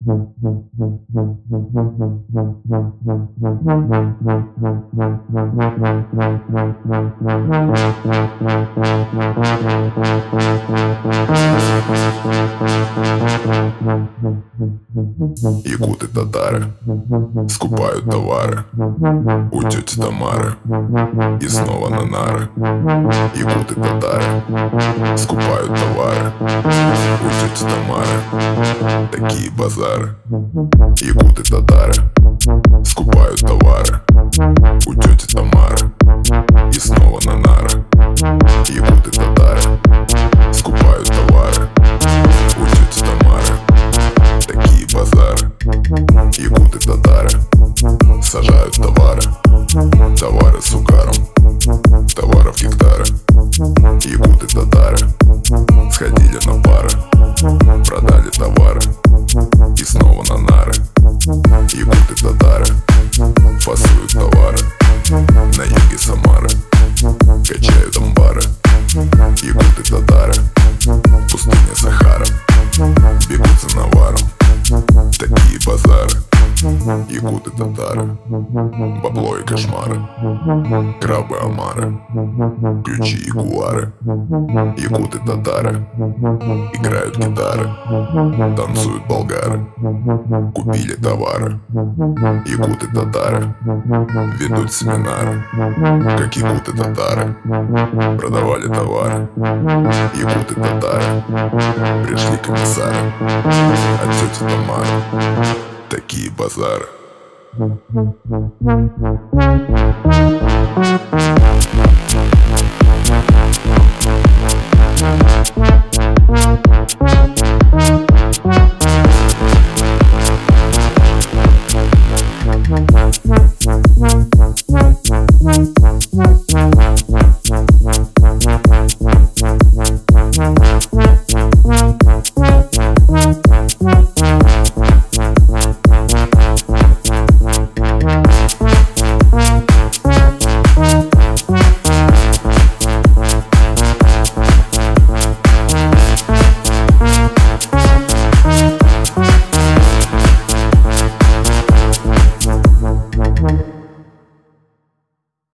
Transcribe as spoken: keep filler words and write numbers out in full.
Якуты-татары скупают товары у тети Тамары и снова на нары. Якуты-татары скупают товары у тети Тамары. Такие базары. Якуты-татары скупают товары у тети Тамары и снова на нары. Якуты-татары скупают товары у тети Тамары. Такие базары. Якуты-татары сажают товары, товары с угаром, товаров гектары. Якуты-татары сходили на пары, продали товары и снова на нары. Якуты-татары фасуют товары на юге Самары, качают амбары. Якуты-татары в пустыне Сахара бегут за наваром. Такие базары. Якуты-татары, бабло и кошмары, крабы, омары, ключи и ягуары. Якуты-татары играют гитары, танцуют болгары, купили товары. Якуты-татары ведут семинары, как якуты-татары продавали товары. Якуты-татары пришли комиссары от тети Тамары. Такие базары.